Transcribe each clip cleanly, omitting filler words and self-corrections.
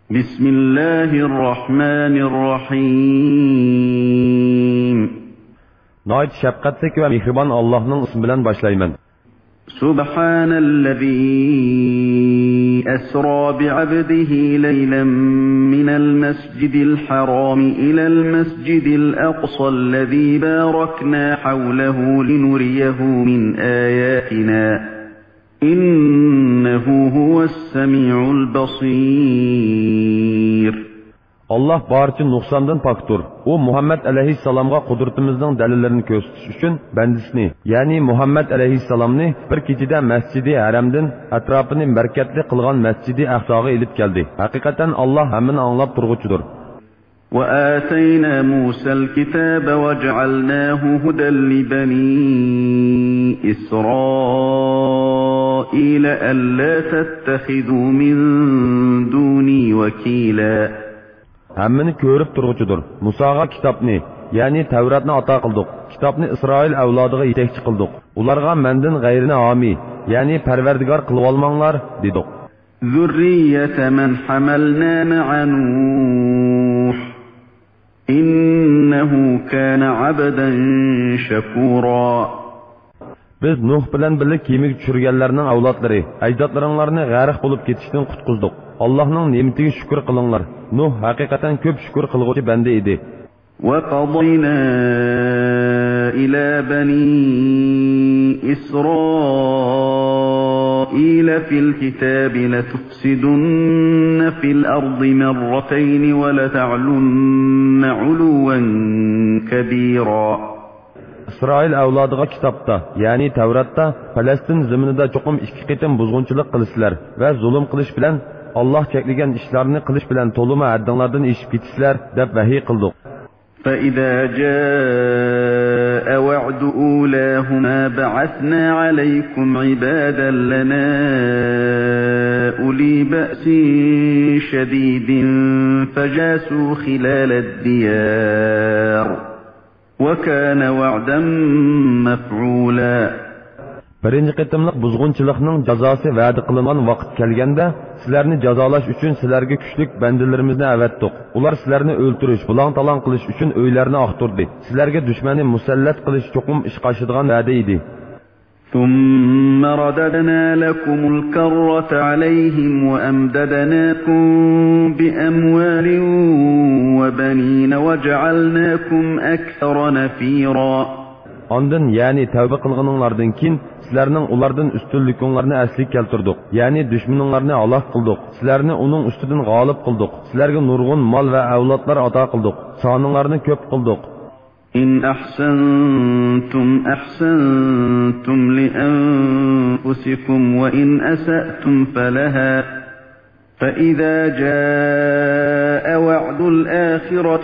بسم الله الرحمن الرحيم نايت شفقتlik ve mihriban Allah'ın ismi bilen başlayman. سبحان الذي أسرى بعبده ليلا من المسجد الحرام إلى المسجد الأقصى الذي باركنا حوله لنريه من آياتنا إنه هو السميع البصير. Allah barcha nuqsondan poktur. U Muhammad alayhissalomga qudratimizning dalillerini ko'rsatish uchun bandisini, ya'ni Muhammad alayhissalomni bir kechida Masjidi Haramdan atrofini barakatli qilgan Masjidi Aqsoga elib keldi. Haqiqatan Allah hammani anglab turg'uchidir. وآتينا موسى الكتاب وجعلناه هدى لبني إسرائيل ألا تتخذوا من دوني وكيلا. Hammani ko'rib turg'uchidir. Musoga kitobni, ya'ni Tavratni ato qildik. Kitobni Isroil avlodiga yetakchi qildik. Ularga mendan g'ayrini homiy, ya'ni parvardigor qilib olmanglar dedik. ذرية من حملنا مع نوح إنه كان عبدا شكورا. Biz Nuh bilan birga kemiga tushirganlarning avlodlari, ajdodlaringlarni g'arq bo'lib ketishdan qutqizdik. Allohning ne'matiga shukr qilinglar. Nuh haqiqatan ko'p shukr qilguvchi banda edi. وقضينا إلى بني إسرائيل في الكتاب لتفسدن في الأرض مرتين ولتعلن علوا كبيرا. İsrail avlodiga kitobda, ya'ni Tavratda Falastin zaminida cho'qim ikki qitim buzg'unchilik qilishlar va zulm qilish bilan Allah cheklagan ishlarni qilish bilan to'lima haddinglardan eshib ketishlar deb vahiy qildik. فإذا جاء وعد أولاهما بعثنا عليكم عبادا لنا أولي بأس شديد فجاسوا خلال الديار وكان وعدا مفعولا. Birinchi qitimliq buzg'unchilikning jazosi va'da qilingan vaqt kelganda sizlarni jazolash uchun sizlarga kuchlik bandalarimizni avatdik. Ular sizlarni o'ltirish, bulang-talang qilish uchun uylarni oqtirdi. Sizlarga dushmanni musallat qilish cho'qim ish qashadigan va'da edi. ثم رددنا لكم الكرة عليهم وأمددناكم بأموال وبنين وجعلناكم أكثر نفيرا. Ondan yani tavba qilganinglardan keyin sizlarning ulardan ustunlikinglarni asliga keltirdik. Ya'ni dushmaninglarni halok qildik. Sizlarni uning ustidan g'olib qildik. Sizlarga nurg'un mol va avlodlar ato qildik. Soninglarni ko'p qildik. إن أحسنتم أحسنتم لأنفسكم وإن أسأتم فلها فإذا جاء وعد الآخرة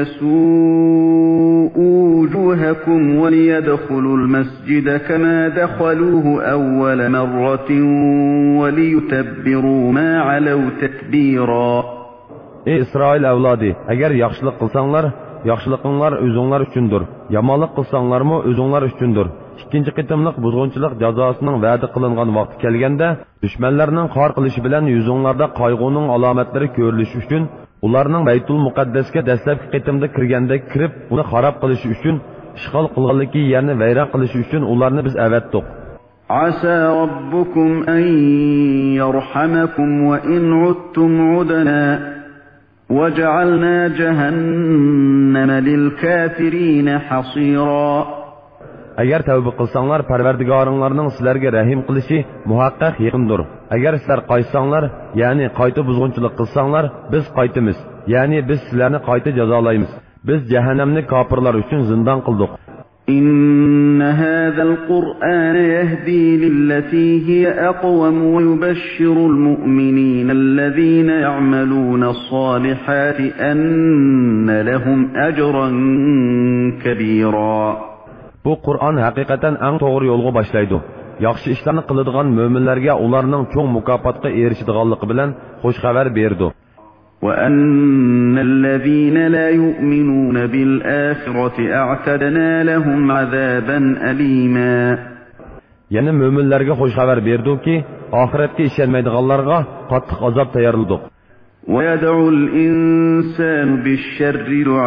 ليسوءوا وجوهكم وليدخلوا المسجد كما دخلوه أول مرة وليتبروا ما علوا تتبيرا. Ey İsrail avlodi, agar yaxshilik qilsanglar, yaxshilikinglar o'zinglar uchundir. Yomonlik qilsanglarmi o'zinglar uchundir. Ikkinchi qitimliq buzg'unchilik jazosining va'da qilingan vaqti kelganda, dushmanlarning qor qilishi bilan yuzinglarda qayg'uning alomatlari ko'rilishi uchun, ularning Baytul Muqaddasga dastlabki qitimda kirganda kirib, uni xarob qilishi uchun, ishg'ol qilganligi yerni vayron qilishi uchun ularni biz avatdik. عسى ربكم أن يرحمكم وإن عدتم عدنا وجعلنا جهنم للكافرين حصيرا. Agar tavba qilsanglar, Parvardigoringlarning sizlarga rahim qilishi muhaqqaq yaqindir. Agar sizlar qaysanglar, ya'ni qayta buzg'unchilik qilsanglar, biz qaytamiz. Ya'ni biz sizlarni qayta jazolaymiz. Biz jahannamni kofirlar uchun zindon qildik. إن هذا القرآن يهدي للتي هي أقوم ويبشر المؤمنين الذين يعملون الصالحات أن لهم أجرا كبيرا. Bu Qur'on haqiqatan eng to'g'ri yo'lga boshlaydi. Yaxshi ishlarni qiladigan mo'minlarga ularning cho'ng mukofotga erishadiganligi bilan xush xabar berdi. وأن الذين لا يؤمنون بالآخرة أعتدنا لهم عذابا أليما. Yana mo'minlarga xush xabar berdiki, oxiratga ishonmaydiganlarga qattiq azob tayyorladik. ويدعو الإنسان بالشر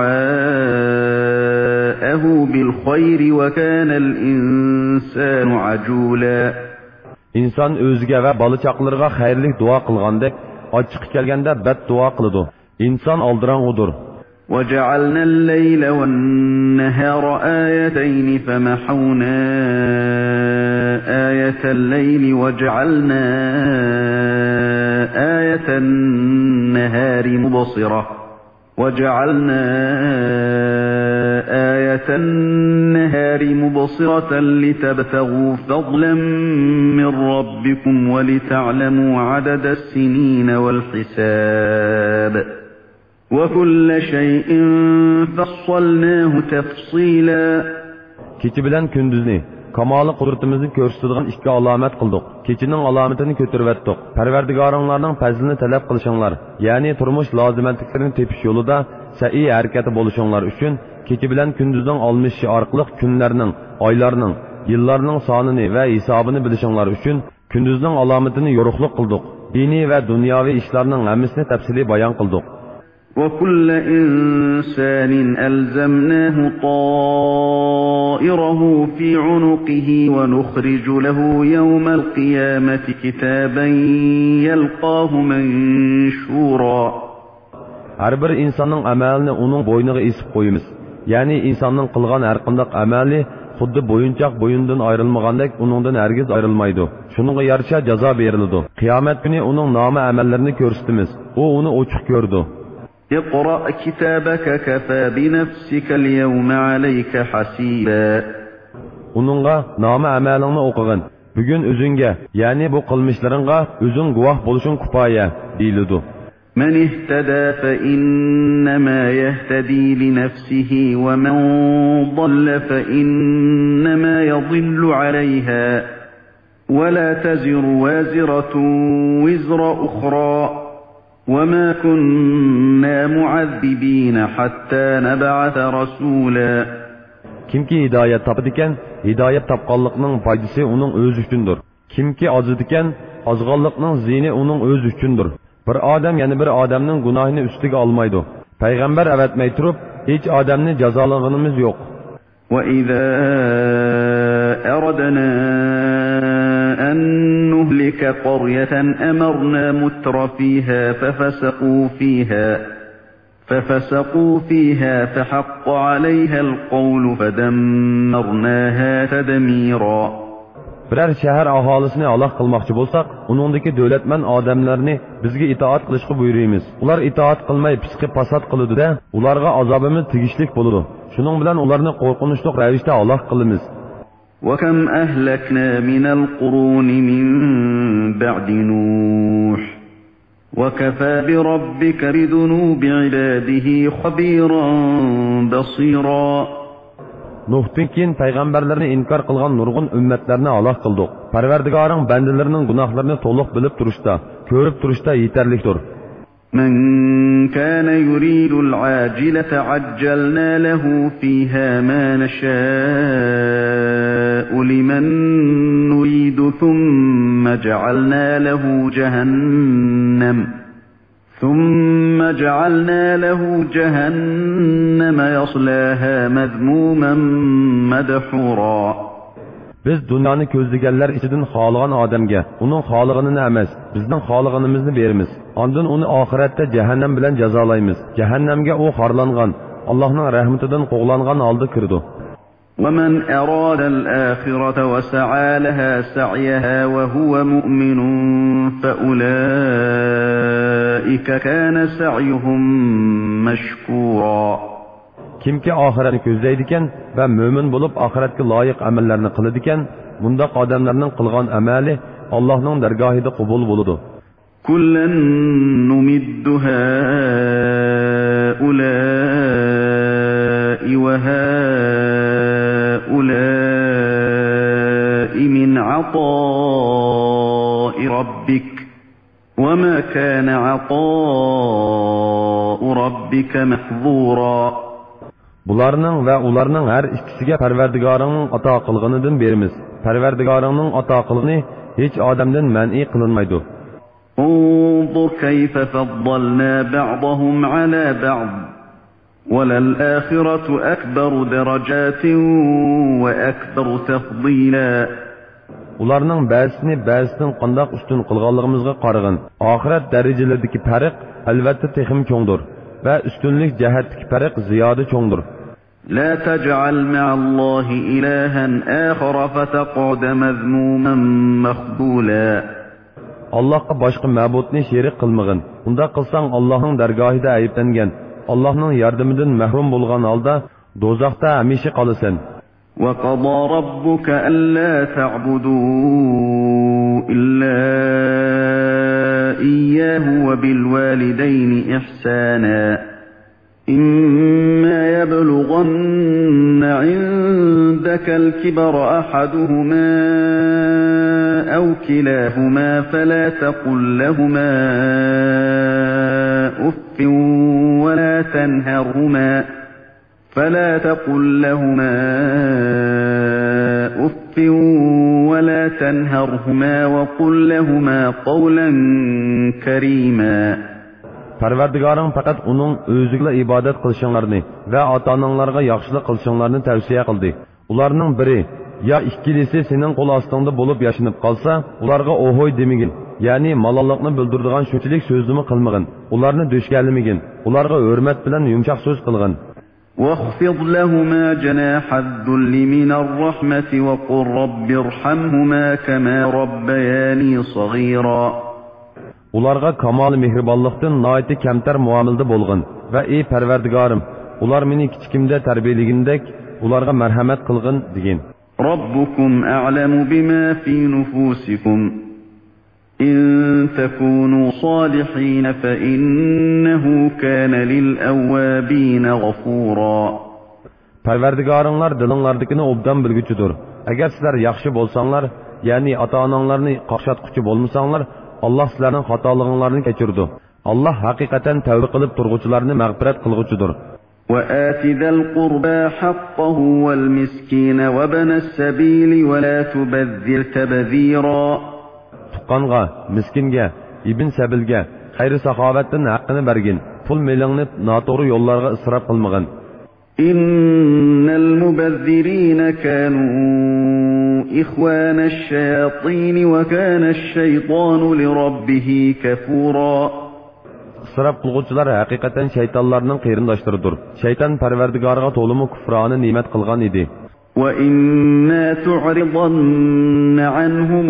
دعاءه بالخير وكان الإنسان عجولا. İnsan o'ziga va bola chaqlarga xayrlik duo qilgandek, ochiq kelganda bad duo qiladi. İnsan aldirang'udir. وجعلنا الليل والنهار آيتين فمحونا آية الليل وجعلنا آية النهار مبصرة لتبتغوا فضلا من ربكم ولتعلموا عدد السنين والحساب وكل شيء فصلناه تفصيلا. Kechi bilan kunduzni kamoli qudratimizni ko'rsatadigan ikki alomat qildik. Kechining alomatini ko'tarvatdik. Parvardigoringlarning fazlini talab qilishinglar, ya'ni turmush lozimatliklarini tepish yo'lida sa'iy harakati bo'lishinglar uchun kechi bilan kunduzning almashishi orqali kunlarning, oylarning, yillarning sonini va hisobini bilishinglar uchun kunduzning alomatini yo'riqlik qildik. Diniy va dunyoviy ishlarning hammasini tafsiliy bayon qildik. وكل إنسان ألزمناه طائره في عنقه ونخرج له يوم القيامة كتابا يلقاه منشورا. Her bir insanın amelini onun boynuğa isip koyumuz. Yani insanın kılgan her qandaq ameli xuddi boyunçaq boyundan ayrılmagandek onundan hergiz ayrılmaydı. Şununla yarışa jaza verildi. Kıyamet günü onun namı amellerini görüstümüz. O onu oçuk gördü. اقرأ كتابك كفى بنفسك اليوم عليك حسيبا. Onunla namı amelini okuğun. Bugün özünge, yani bu kılmışlarınga özün guvah buluşun kupaya deyildi. من اهتدى فإنما يهتدي لنفسه ومن ضل فإنما يضل عليها ولا تزر وازرة وزر أخرى وما كنا معذبين حتى نبعث رسولا. Kimki hidayet tapıdiken, hidayet tapqanlıqның faydası onun öz üçündür. Kimki azıdiken, azğanlıqның ziyni onun öz üçündür. Bir adam yani bir adamның günahını üstüge almaydı. Peygamber evetmey turup, hiç adamni cazalığınımız yok. وَإِذَا أَرَدْنَا أَن نُهْلِكَ قَرْيَةً أَمَرْنَا مُتْرَ فِيهَا فَفَسَقُوا فِيهَا فَحَقَّ عَلَيْهَا الْقَوْلُ فَدَمَّرْنَاهَا تَدْمِيرًا. Birer şehir ahalisini Allah kılmakçı bolsak, onundaki dövletmen adamlarını bizge itaat kılışkı buyuruyumuz. Ular itaat kılmayı psiki pasat kılıdı da, ularga azabımız tigişlik buludu. Şunun bilen ularını korkunçluk revişte Allah kılımız. وَكَمْ أَهْلَكْنَا مِنَ الْقُرُونِ مِنْ بَعْدِ نُوحٍ وَكَفَى بِرَبِّكَ بِذُنُوبِ عِبَادِهِ خَبِيرًا بَصِيرًا. Nuh'tan keyin peygamberlerini inkar kılgan nurgun ümmetlerine Allah kıldık. Parvardigarın bendelerinin günahlarını to'liq bilip turuşta, körüp turuşta yeterlikdir. مَنْ كَانَ يُرِيدُ الْعَاجِلَةَ عَجَّلْنَا لَهُ فِيهَا مَا نَشَاءُ لِمَنْ نُرِيدُ ثُمَّ جَعَلْنَا لَهُ جَهَنَّمَ يَصْلَاهَا مَذْمُومًا مَدْحُورًا. Biz dünyani közlegenler içinden xalıgan adamga, onun xalıganını emas, bizden xalıganımızı verimiz. Ondan onu ahirette cehennem bilen jazalaymiz. Cehennemge o xarlangan, Allah'ın rahmetinden qoğlangan aldı kirdi. وَمَنْ أَرَادَ الْآخِرَةَ وَسَعَى لَهَا سَعْيَهَا وَهُوَ مُؤْمِنٌ فَأُولَٰئِكَ كَانَ سَعْيُهُمْ مَشْكُورًا. Kimki ahiretni ko'zlaydigan va mo'min bo'lib ahiretga loyiq amallarni qiladigan, bundaq odamlarning qilgan amali Allohning dargohida qabul bo'ladi. Kullan numiddu haula'i va haula'i min 'ata'i rabbik wa ma kana 'ata'u rabbika mahzura. Bularning va ularning har ikkisiga Parvardigoringning ato qilganidan beramiz. Parvardigoringning ato qilgani hech odamdan man'i qilinmaydi. انظر كيف فضلنا بعضهم على بعض وللآخرة أكبر درجات وأكبر تفضيلا. Ularning ba'zisini ba'zisidan qandoq ustun qilganligimizga qarag'in. Oxirat darajalaridagi farq albatta texim cho'ngdir va ustunlik jihatdagi farq ziyoda cho'ngdir. لا تجعل مع الله إلها آخر فتقعد مذموما مخذولا. Allohga boshqa ma'budni sherik qilmag'in. Unda qilsang Allohning dargohida ayblangan, Allohning yordamidan mahrum bo'lgan holda do'zaxda hamisha qolasan. وقضى ربك ألا تعبدوا إلا إياه وبالوالدين إحسانا إما يبلغن عندك الكبر أحدهما أو كلاهما فلا تقل لهما أف ولا تنهرهما وقل لهما قولا كريما. Parvardigoring faqat uning o'ziga ibodat qilishinglarni va ota-onanglarga yaxshilik qilishinglarni tavsiya qildi. Ularning biri ya ikkilisi sening qo'l ostingda bo'lib yashinib qolsa, ularga ohoy demagin. Ya'ni malollikni bildiradigan shunchalik so'zni qilmagin. Ularni do'shkallamagin. Ularga hurmat bilan yumshoq so'z qilgin. واخفض لهما جناح الذل من الرحمة وقل رب ارحمهما كما ربياني صغيرا. Ularga kamal mehribonlikdan noiti kamtar muomilda bo'lgin va ey Parvardigorim, ular meni kichikimda tarbiyaligindek ularga marhamat qilgin degin. Robbukum a'lamu bima fi nufusikum in takunu salihin fa innahu kana lil awwabin ghafura. Parvardigoringlar dilinglardagini obdan bilguchidir. Agar sizlar yaxshi bo'lsanglar, ya'ni ota-onanglarni qaqshatquchi bo'lmasanglar, Allah sizlarning xatolig'inglarni kechirdi. Allah haqiqatan tavba qilib turg'uvchilarni mag'firat qilg'uchidir. وآت ذا القربى حقه والمسكين وابن السبيل ولا تبذر تبذيرا. Tuqqanga, miskinga, ibn sabilga xayri saxovatdan haqqini bergin. Pul melingni noto'g'ri yo'llarga isrof qilmagin. Innal mubazzirina kanu ikhwana ash-shayatin wa kana ash-shaytanu li rabbih kafura. İsrof qilguvchilar haqiqatan shaytonlarning qarindoshlaridir. Shayton Parvardigoriga to'limi kufroni ne'mat qilgan edi. وَإِمَّا تُعْرِضَنَّ عَنْهُمُ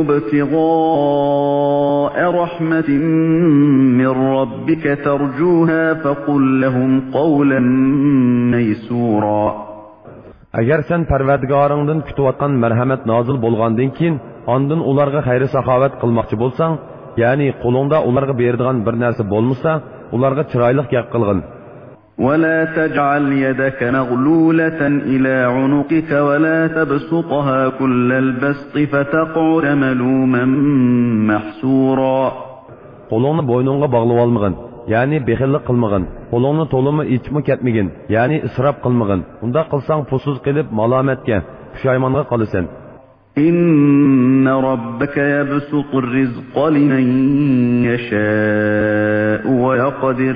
ابْتِغَاءَ رَحْمَةٍ مِّن رَّبِّكَ تَرْجُوهَا فَقُل لَّهُمْ قَوْلًا مَّيْسُورًا. Agar sen Parvardigoringdan kutayotgan marhamat nozil bo'lgandan keyin, ondan ularga xayri saxovat qilmoqchi bo'lsang, ya'ni qo'lingda ularga beradigan bir narsa bo'lmasa, ularga chiroyli gap qilgin. ولا تجعل يدك مغلولة إلى عنقك ولا تبسطها كل البسط فتقعد ملوما محسورا. Qo'lingni bo'yningga bog'lab olmagin, ya'ni bexillik qilmagin. Qo'lingni to'limi ichmi ketmagin, ya'ni isrof qilmagin. Unda qilsang pulsiz qilib malomatga, pushaymonga qolasan. إن ربك يبسط الرزق لمن يشاء ويقدر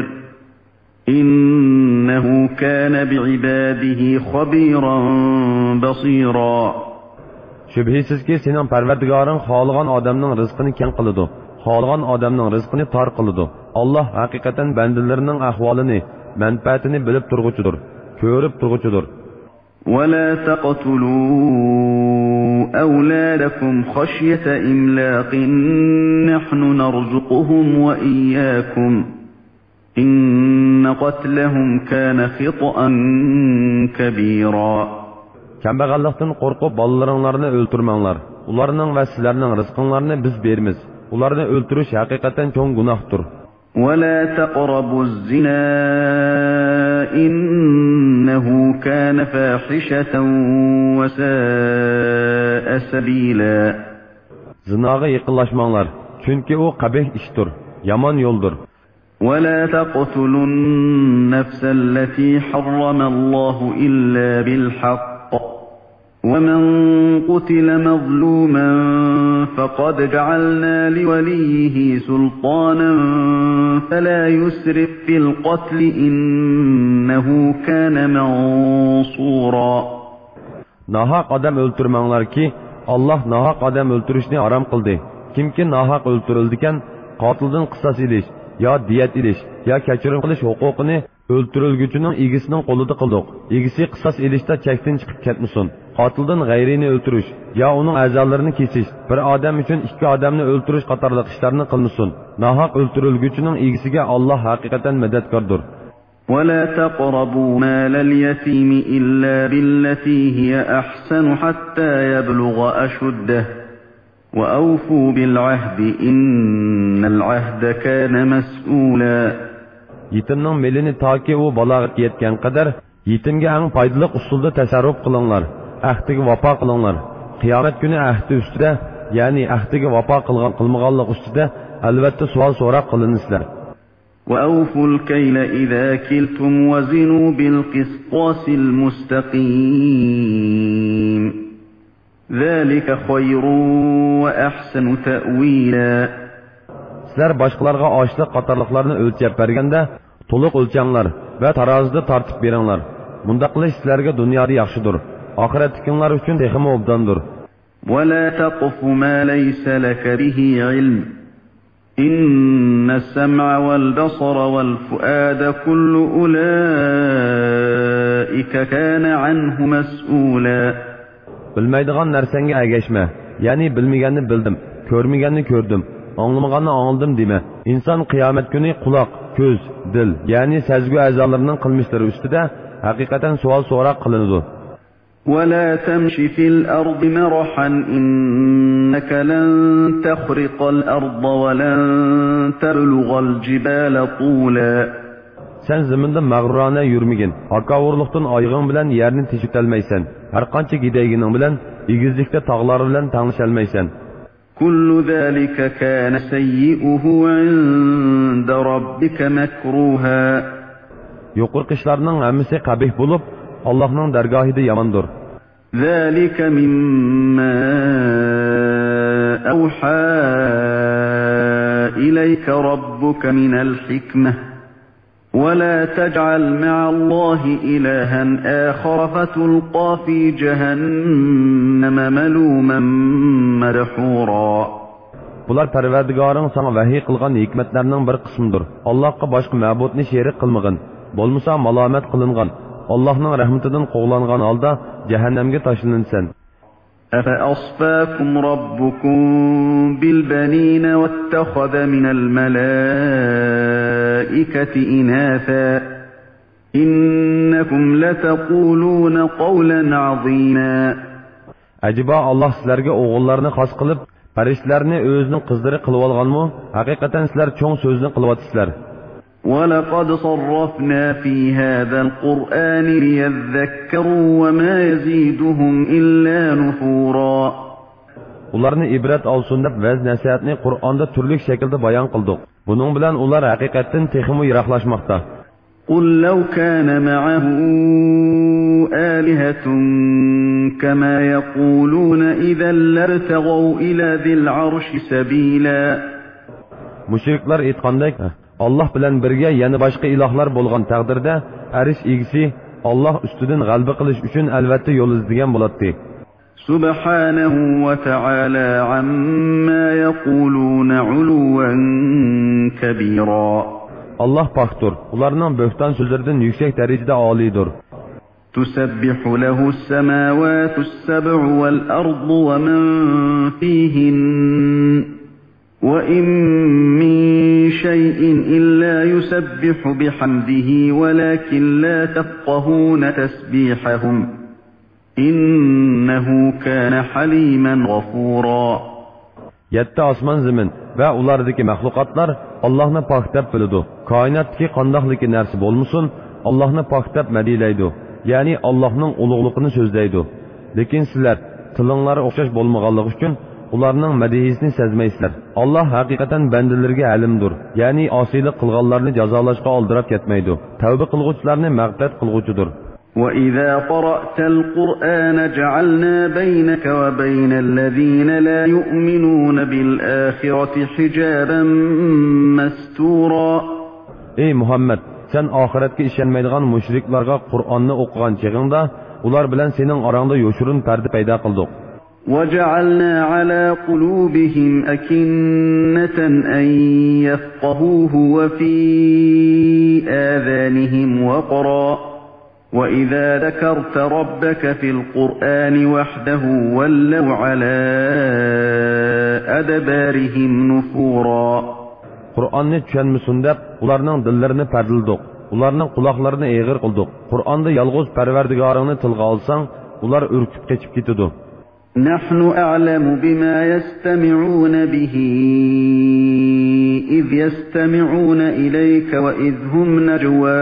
إنه كان بعباده خبيرا بصيرا. Shubhisizki sening Parvardigoring xohlagan odamning rizqini keng qiladi, xohlagan odamning rizqini tor qiladi. Alloh haqiqatan bandalarining ahvolini, manfaatini bilib turg'uchidir, ko'rib turg'uchidir. ولا تقتلوا أولادكم خشية إملاق نحن نرزقهم وإياكم إن قتلهم كان خطأ كبيرا. Kambag'allikdan qo'rqib bolalaringlarni o'ltirmanglar. Ularning va sizlarning rizqinglarni biz beramiz. Ularni o'ltirish haqiqatan cho'ng gunohdir. ولا تقربوا الزنا إنه كان فاحشة وساء سبيلا. Zinaga yaqinlashmanglar, chunki u qabih ishdir, yomon yo'ldir. ولا تقتلوا النفس التي حرم الله إلا بالحق ومن قتل مظلوما فقد جعلنا لوليه سلطانا فلا يسرف في القتل إنه كان منصورا. Nahaq adam öldürmanglar ki Allah nahaq adam öldürüşni haram qildi. Kimki nahaq öldürildikan qotildan qisas ilish yo diyat ilish yo kechirim qilish huquqini o'ldirilguchining egisining qo'lida qildik. Egisi qisas ilishda chekdan chiqib ketmasin. Qotildan g'ayrini o'ldirish yo uning a'zolarini kesish, bir odam uchun ikki odamni o'ldirish qatorliq ishlarni qilmasin. Nahaq o'ldirilguchining egisiga Allah haqiqatan madadkordir. ولا تقربوا مال اليتيم إلا بالتي هي أحسن حتى يبلغ أشده وأوفوا بالعهد إن العهد كان مسؤولا. Yetimning melini toki u balog'atga yetgan qadar yetimga eng foydali usulda tasarruf qilinglar. Ahdiga vafo qilinglar. Qiyomat kuni ahdi ustida, ya'ni ahdiga vafo qilmaganlik ustida albatta savol so'roq qilinsizlar. وأوفوا الكيل إذا كلتم وزنوا بالقسطاس المستقيم ذلك خير وأحسن تأويلا. Sizlar boshqalarga ochliq qatorliqlarni o'lchab berganda to'liq o'lchanglar va tarozida tortib beringlar. Bunda qilish sizlarga dunyoda yaxshidir. Oxiratliklar uchun texmi obdandir. ولا تقف ما ليس لك به علم إن السمع والبصر والفؤاد كل أولئك كان عنه مسؤولا. Bilmaydigan narsanga agashma. Ya'ni bilmaganni bildim, ko'rmaganni ko'rdim, anglamaganni anladim dema. İnson qiyomat kuni quloq, ko'z, dil, ya'ni sezgu a'zolarining qilmishlari ustida haqiqatan savol so'roq qilinadi. ولا تمش في الأرض مرحا إنك لن تخرق الأرض ولن تبلغ الجبال طولا. Sen ziminde mağrurane yürmegin, akavurluktan aygın bilen yerini teşütelmeysen, her qancha gideyginin bilen, igizlikte tağlar bilen tanışelmeysen. كل ذلك كان سيئه عند ربك مكروها. Yuqur qışlarının hemmisi qabih bulup, Allah'ın dergahide yamandır. ذلك مما أوحى إليك ربك من الحكمة ولا تجعل مع الله إلها آخر فتلقى في جهنم ملوما مدحورا. Bular Parvardigarın sana vahiy qilgan hikmetlerinin bir qismidir. Allah'a başka ma'budni şerik qilmagin, bo'lmasa malomat qilingan. Allah'ın rahmetinden qo'g'langan holda cehennemge taşlansan. أفأصفاكم ربكم بالبنين واتخذ من الملائكة إناثا إنكم لتقولون قولا عظيما. Acaba Allah sizlarga o'g'illarni xos qilib, farishtalarni o'zining qizlari qilib olganmi? Haqiqatan sizlar cho'ng so'zni qilyapsizlar. وَلَقَدْ صَرَّفْنَا فِي هَذَا الْقُرْآنِ لِيَذَّكَّرُوا وَمَا يَزِيدُهُمْ إِلَّا نُفُورًا. Ularni ibrat olsun deb vaz nasihatni Qur'onda turli shaklda bayon qildik. Buning bilan ular haqiqatdan texmi yiroqlashmoqda. قُل لَّوْ كَانَ مَعَهُ آلِهَةٌ كَمَا يَقُولُونَ إِذًا لَّابْتَغَوْا إِلَى ذِي الْعَرْشِ سَبِيلًا. Müşriklar aytgandek, Allah bilan birga yana boshqa ilohlar bo'lgan taqdirda arish egisi Allah ustidan g'alaba qilish uchun albatta yo'l izlagan bo'ladi. Subhanahu va ta'ala amma yaqulun 'uluwan kabira. Allah pokdir. Ularning bo'xton so'zlaridan yuksak darajada olidir. Tusabbihu lahu as-samawati as-sab'u wal-ardu wa man fihin. وَإِن مِّن شَيْءٍ إِلَّا يُسَبِّحُ بِحَمْدِهِ وَلَكِن لَّا تَفْقَهُونَ تَسْبِيحَهُمْ إِنَّهُ كَانَ حَلِيمًا غَفُورًا. Yetti osmon zamin va ulardagi mahluqotlar Allohni pok deb biladi. Koinotdagi qandoqligi narsa bo'lmasin, Allohni pok deb madilaydi. Ya'ni Allohning ulug'ligini so'zlaydi. Lekin sizlar tilinglar o'xshash bo'lmaganligi uchun ularning madihisini sezmaysizlar. Allah haqiqatan bandalarga alimdir. Ya'ni osiylik qilganlarni jazolashga oldirib ketmaydi. Tavba qilguvchilarni mag'firat qilguvchidir. وَإِذَا قَرَأْتَ الْقُرْآنَ جَعَلْنَا بَيْنَكَ وَبَيْنَ الَّذِينَ لَا يُؤْمِنُونَ بِالْآخِرَةِ حِجَابًا مَسْتُورًا. Ey Muhammed, sen ahiretke işenmeydiğen müşriklarga Kur'an'ı okugan çağında, ular bilen senin aranda yoşurun perdi peyda kıldık. وَجَعَلْنَا عَلَى قُلُوبِهِمْ أَكِنَّةً أَنْ يَفْقَهُوهُ وَفِي آذَانِهِمْ وَقْرًا وَإِذَا ذَكَرْتَ رَبَّكَ فِي الْقُرْآنِ وَحْدَهُ وَلَّوْا عَلَى أَدْبَارِهِمْ نُفُورًا. Kur'an'ı düşenmisin dep, ularning dillerini perdildik. Ularning kulaklarını eğir kıldık. Kur'an'da yalğız perverdigarını tılga alsan, ular ürküp geçip gitidu. نَحْنُ أَعْلَمُ بِمَا يَسْتَمِعُونَ بِهِ إِذْ يَسْتَمِعُونَ إِلَيْكَ وَإِذْ هُمْ نَجْوَى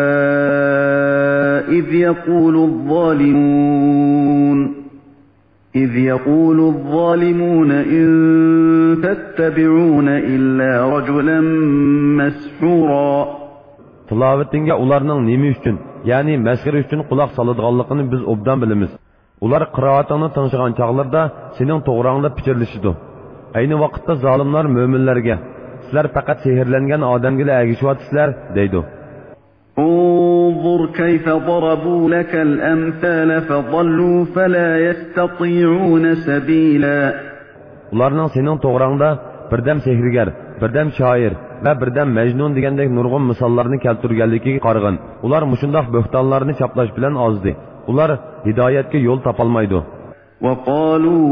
إِذْ يَقُولُ الظَّالِمُونَ إِن تَتَّبِعُونَ إِلَّا رَجُلًا مَسْحُورًا. Tilavetinge ularning nemi üçün, yani mesgiri üçün kulak salıdığanlıqını biz obdan bilimiz. Ular qıraatını tanışıgan çağlarda senin toğrağında piçirlişidu. Aynı vakitte zalimlar müminlerge, sizler fakat sehirlengen adamgile ergişivatisizler, deydu. انظر كيف ضربوا لك الأمثال فضلوا فلا يستطيعون سبيلا. Ularning senin toğrağında birdem sehirgar, birdem şair ve birdem mecnun degandek nurg'un misollarni keltirganligiga qarag'in. Ular mushundoq bo'xtonlarni chaplash bilan ozdi. Ular hidoyatga yo'l topolmaydi. وقالوا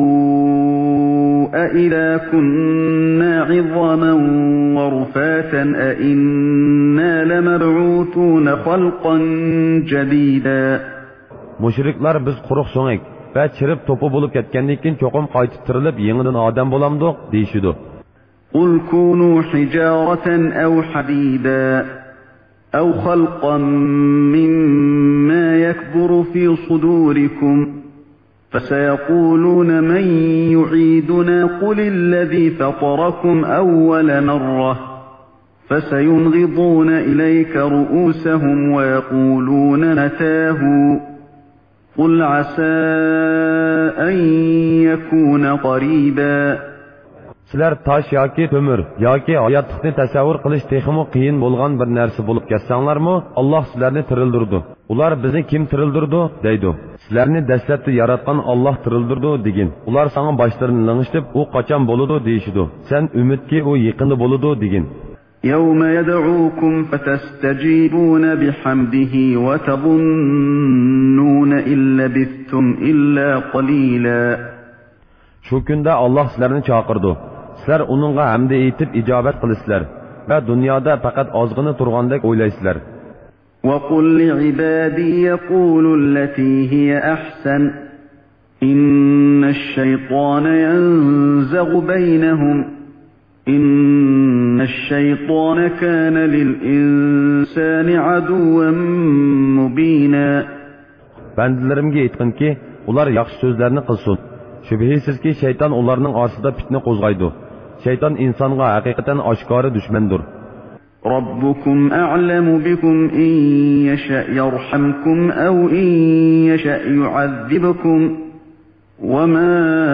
أإذا كنا عظاما ورفاتا أإنا لمبعوثون خلقا جديدا. Müşriklar biz quruq so'ngak va chirib to'pi bo'lib ketgandan keyin cho'qim qaytib tirilib yangidan odam bo'lamdiq deyishidi. قل كونوا حجارة أو حديدا أو خلقا مما يكبر في صدوركم فسيقولون من يعيدنا قل الذي فطركم أول مرة فسينغضون إليك رؤوسهم ويقولون متاه قل عسى أن يكون قريبا. Sizler taş yoki tömür yoki hayotlikni tasavvur qilish texmi qiyin bo'lgan bir narsa bo'lib ketsanlarmi, Alloh sizlarni tirildirdi. Ular bizni kim tirildirdi deydi. Sizlarni dastlabda yaratgan Alloh tirildirdi degin. Ular sana başlarını lang'ishtib, u qachon bo'ladi deyishidi. Sen umidki u yaqinda bo'ladi degin. يَوْمَ يَدْعُوكُمْ فَتَسْتَجِيبُونَ بِحَمْدِهِ وَتَظُنُّونَ إِن لَّبِثْتُمْ إِلَّا قَلِيلًا. Şu kunda Allah sizlarni chaqirdi. Sizlar uningga hamd etib ijobat qilasizlar va dunyoda faqat ozg'ini turgandek o'ylaysizlar. وَقُل لِّعِبَادِي يَقُولُوا الَّتِي هِيَ أَحْسَنُ إِنَّ الشَّيْطَانَ يَنزَغُ بَيْنَهُمْ إِنَّ الشَّيْطَانَ كَانَ لِلْإِنسَانِ عَدُوًّا مُّبِينًا. Bandilarimga aytqinki, ular yaxshi so'zlarni qilsin. Şübhəsiz ki şeytan onlarının arsıda fitne qo'zg'aydi. Şeytan insonga haqiqatan oshkora dushmandir. Rabbukum a'lamu bikum in yasha yarhamkum aw in yasha yu'adhibkum wa ma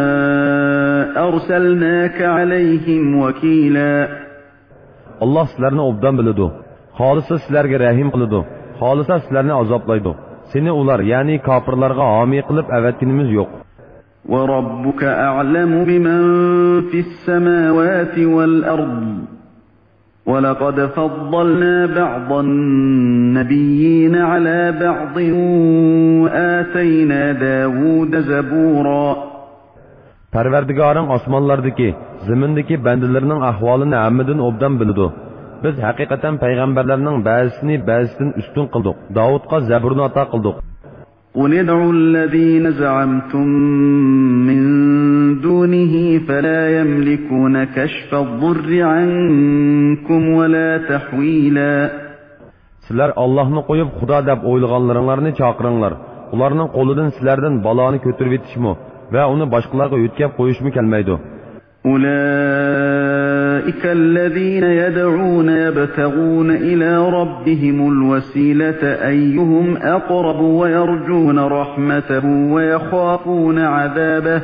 arsalnaka alayhim wakila. Allah sizlarni obdan biladi. Xolisa sizlarga rahim qiladi. Xolisa sizlarni azoblaydi. Seni ular, ya'ni kofirlarga homiy qilib avatkinimiz yo'q. وَرَبُّكَ أَعْلَمُ بِمَنْ فِي السَّمَاوَاتِ وَالْأَرْضِ وَلَقَدْ فَضَّلْنَا بَعْضَ النَّبِيِّينَ عَلَى بَعْضٍ وَآتَيْنَا دَاوُودَ زَبُورًا. Parvardigoring osmonlardagi, zimindagi bandalarning ahvolini hammadan obdan biladi. Biz haqiqatan payg'ambarlarning ba'zisini ba'zisidan ustun qildik. Davudga zaburni ato qildik. قُلِ ادْعُوا الَّذِينَ زَعَمْتُم مِّن دُونِهِ فَلَا يَمْلِكُونَ كَشْفَ الضُّرِّ عَنكُمْ وَلَا تَحْوِيلًا. Sizler Allah'ını koyup Xudo deb o'ylaganlaringlarni chaqiringlar. Ularning qo'lidan sizlardan baloni ko'tarib yetishmi va uni boshqalarga yo'tkab qo'yishmi kelmaydi. أولئك الذين يدعون يبتغون إلى ربهم الوسيلة أيهم أقرب ويرجون رحمته ويخافون عذابه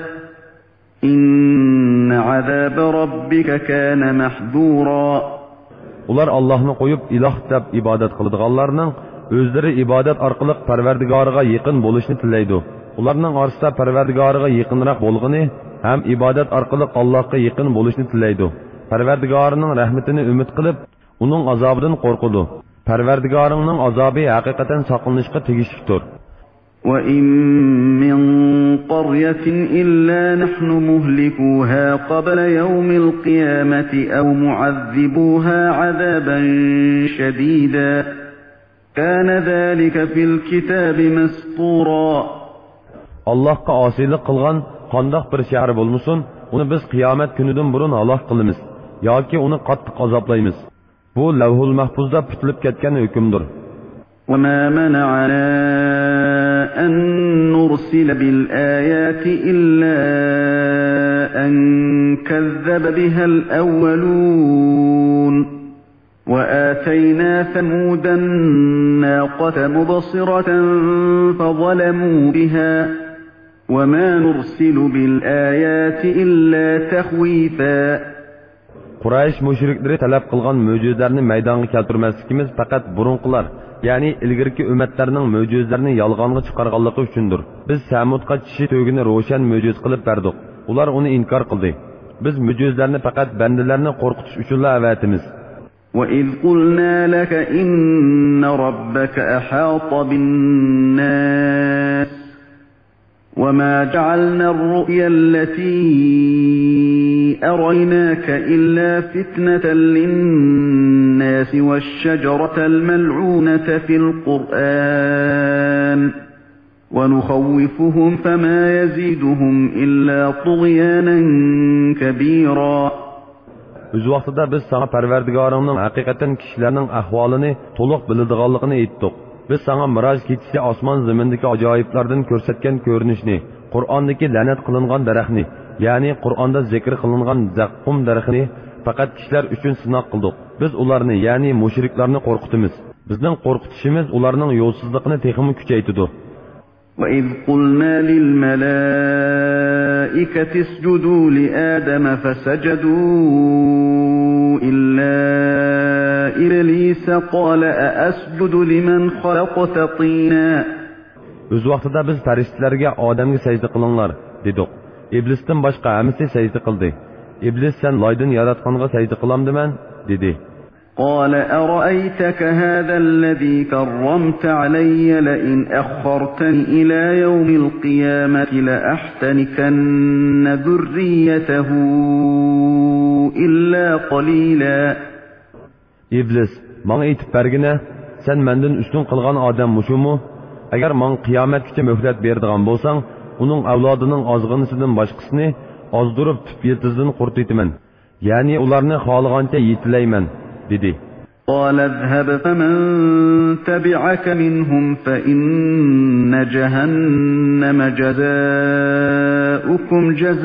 إن عذاب ربك كان محذورا. Ular Allah'ını koyup ilah deb ibadet kıldıqanlarning özleri ibadet arqılıq Parvardigoriga yaqin bo'lishni tilaydi. Ularning orasida Parvardigoriga yaqinroq bo'lgani ham ibadet arqılıq Allohga yaqin bo'lishni tilaydi. Parvardigorining rahmatini umid qilib, uning azobidan qo'rqadi. Parvardigoringning azobi haqiqatan saqlanishga tegishlidir. وَإِن مِّن قَرْيَةٍ إِلَّا نَحْنُ مُهْلِكُوهَا قَبْلَ يَوْمِ الْقِيَامَةِ أَوْ مُعَذِّبُوهَا عَذَابًا شَدِيدًا كَانَ ذَلِكَ فِي الْكِتَابِ مَسْطُورًا. Allah'a asilik qilgan qandoq bir shahar bo'lmasin, uni biz qiyomat kunidan burun halok qilamiz yoki uni qattiq azoblaymiz. Bu Lavhul Mahfuzda bitilib ketgan hukmdir. وَمَا مَنَعَنَا أَن نُّرْسِلَ بِالْآيَاتِ إِلَّا أَن كَذَّبَ بِهَا الْأَوَّلُونَ وَآتَيْنَا ثَمُودَ النَّاقَةَ مُبْصِرَةً فَظَلَمُوا بِهَا وَمَا نُرْسِلُ بِالْآيَاتِ إِلَّا تَخْوِيفًا. Quraysh mushrikleri talab qilgan mo'jizlarni maydonga keltirmasligimiz faqat burunqilar, ya'ni ilgirki ummatlarning mo'jizalarini yolg'onga chiqarganligi uchundir. Biz Samudga kishi to'gini ro'shan mo'jiz qilib berdik. Ular uni inkor qildi. Biz mo'jizlarni faqat bandalarni qo'rqitish uchun avatimiz. وَإِذْ قُلْنَا لَكَ إِنَّ رَبَّكَ أَحَاطَ بِالنَّاسِ وَمَا جَعَلْنَا الرُّؤْيَا الَّتِي أَرَيْنَاكَ إِلَّا فِتْنَةً لِلنَّاسِ وَالشَّجَرَةَ الْمَلْعُونَةَ فِي الْقُرْآنِ وَنُخَوِّفُهُمْ فَمَا يَزِيدُهُمْ إِلَّا طُغْيَانًا كَبِيرًا. O'z vaqtida biz sana Parvardigoringning haqiqatan kishilarning ahvolini to'liq biladiganligini aytdik. Biz sana Miroj kechasi osmon zamindagi ajoyiblardan ko'rsatgan ko'rinishni, Qur'ondagi la'nat qilingan daraxtni, ya'ni Qur'onda zikr qilingan zaqqum daraxtini faqat kishilar uchun sinoq qildik. Biz ularni, ya'ni mushriklarni qo'rqitamiz. Bizning qo'rqitishimiz ularning yo'lsizligini texmi kuchaytirdi. وَإِذْ قُلْنَا لِلْمَلَائِكَةِ اسْجُدُوا لِآدَمَ فَسَجَدُوا إِلَّا إِبْلِيسَ قَالَ أَأَسْجُدُ لِمَنْ خَلَقْتَ طِينًا. O'z vaqtida biz farishtalarga Odamga sajda qilinglar dedik. İblisdan boshqa hammasi sajda qildi. İblis sen loydan yaratganga sajda qilamdiman dedi. قال أرأيتك هذا الذي كرمت علي لئن أخرتني إلى يوم القيامة لأحتنكن ذريته إلا قليلا. İblis, bana aytib bergine, sen menden üstün kılgan adam muşumu? Eğer man kıyametkiçe mühlet berdiğen bolsan, onun avladının azgınısının başkasını azdırıp tüp yıldızını kurtuytumen. Yani ularını halıganca yitileymen. dedi. قال اذهب فمن تبعك منهم فإن جهنم جزاؤكم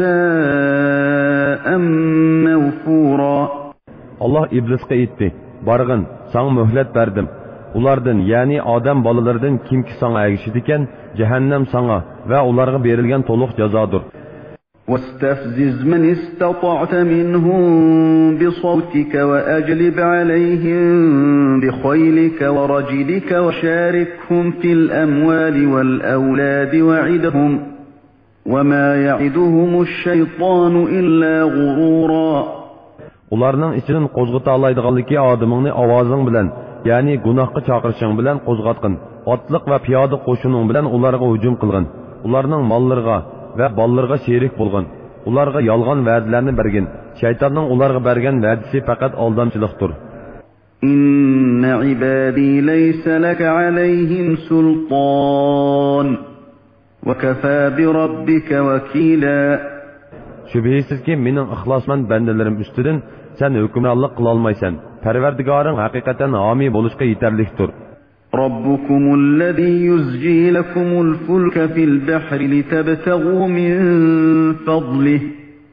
جزاء موفورا. Allah iblisga aytdi. Bargın, sana mühlet berdim. Ulardan, yani adam balalardan kimki sana erişidi ekan, cehennem sana ve ularga berilgan to'liq jazodir. واستفزز من استطعت منهم بصوتك وأجلب عليهم بخيلك ورجلك وشاركهم في الأموال والأولاد وعدهم وما يعدهم الشيطان إلا غرورا. Ularning ichidan qo'zg'ata oladiganligi odamingni ovozing bilan, ya'ni gunohga chaqirishing bilan qo'zg'atqin. Otliq va piyoda qo'shining bilan ularga hujum qilgin. Ularning mollariga ve ballarga sherik bo'lgan. Ularga yolg'on va'dalarni bergin. Shaytonning ularga bergan va'dasi faqat aldamchilikdir. Inna ibadi laysa laka alayhim sultan wa kafa bi rabbika wakila. Shubhisizki mening ixlosmand bandalarim ustidan sen hukmronlik qila olmaysan. Parvardigoring haqiqatan homiy bo'lishga yetarlikdir. ربكم الذي يزجي لكم الفلك في البحر لتبتغوا من فضله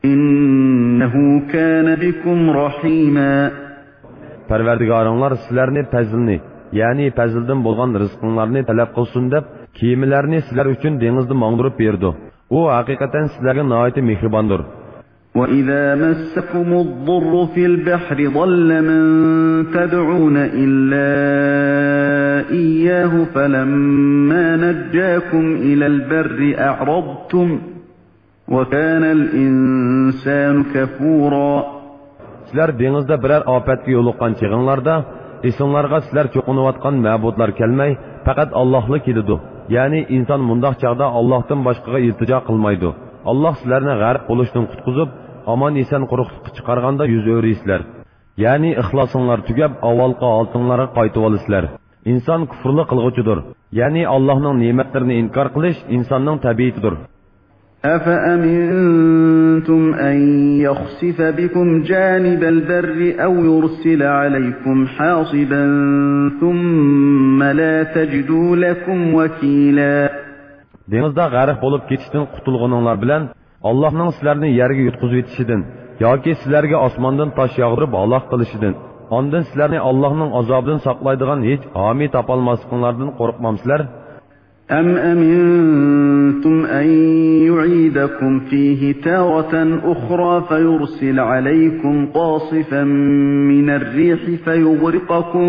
إنه كان بكم رحيما. Parvardigoringlar sizlarni fazilni, ya'ni fazildan bo'lgan rizqinglarni talab qilsin deb, kiyimlarni sizlar uchun dengizda mangdirib berdi. U haqiqatan sizlarga nihoyat mehribondir. وَإِذَا مَسَّكُمُ الضُّرُّ فِي الْبَحْرِ ضَلَّ مَن تَدْعُونَ إِلَّا إِيَّاهُ فَلَمَّا نَجَّاكُمْ إِلَى الْبَرِّ أَعْرَضْتُمْ وَكَانَ الْإِنسَانُ كَفُورًا. Sizlar dengizda biror ofatga yo'liqqan chig'inglarda, esinglarga sizlar cho'qinayotgan ma'budlar kelmay, faqat Allohlik keladi. Ya'ni inson mundoq chaqda Allohdan boshqaga iltijo qilmaydi. Allah sizlarni g'arq bo'lishdan qutqizib, omon eson quruqlikqa chiqarganda yuz o'risizlar. Ya'ni ixlosinglar tugab, avvalgi oltinlarga qaytib olasizlar. Inson kufrli qilg'uchidir. Ya'ni Allohning ne'matlarini inkor qilish insonning tabiatidir. أَفَأَمِنْتُمْ أَنْ يَخْسِفَ بِكُمْ جَانِبَ الْبَرِّ أَوْ يُرْسِلَ عَلَيْكُمْ حَاصِبًا ثُمَّ لَا تَجِدُوا لَكُمْ وَكِيلًا. Dengizda g'arq bo'lib ketishdan qutulganinglar bilan Allohning sizlarni yerga yutqizib etishidan yoki sizlarga osmondan tosh yog'dirib halok qilishidan, ondan sizlarni Allohning azobidan saqlaydigan hech homiy topolmasliklaringlardan qo'rqmamsizlar? أَمْ أَمِنْتُمْ أَنْ يُعِيدَكُمْ فِيهِ تَارَةً أُخْرَى فَيُرْسِلَ عَلَيْكُمْ قَاصِفًا مِنَ الرِّيحِ فَيُغْرِقَكُمْ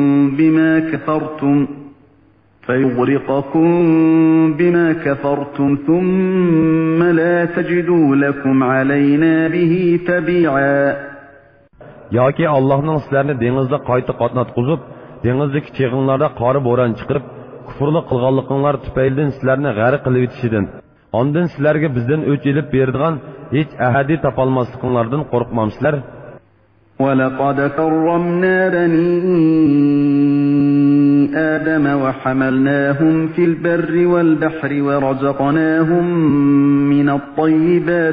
بِمَا كَفَرْتُمْ ثُمَّ لَا تَجِدُوا لَكُمْ عَلَيْنَا بِهِ تَبِيعًا. Yoki Allohning sizlarni dengizda qayta qatnatqizib, dengizdagi chig'inlarda qori bo'ron chiqarib, kufrli qilganliginglar tufaylidan sizlarni g'arq qilib etishidan, ondan sizlarga bizdan o'ch elib beradigan hech ahadi topolmasliklaringlardan qo'rqmamsizlar? وَلَقَدْ كَرَّمْنَا بَنِي آدَمَ وَحَمَلْنَاهُمْ فِي الْبَرِّ وَالْبَحْرِ وَرَزَقْنَاهُمْ مِنَ الطَّيِّبَاتِ